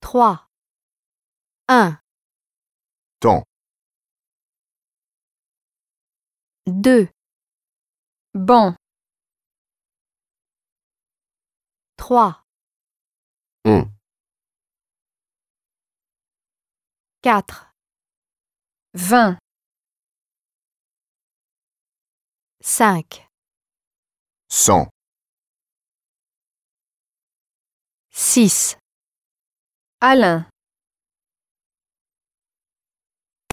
3. 1, temps, 2, banc, 3, on, 4, 20, 5, 100, 6, Alain.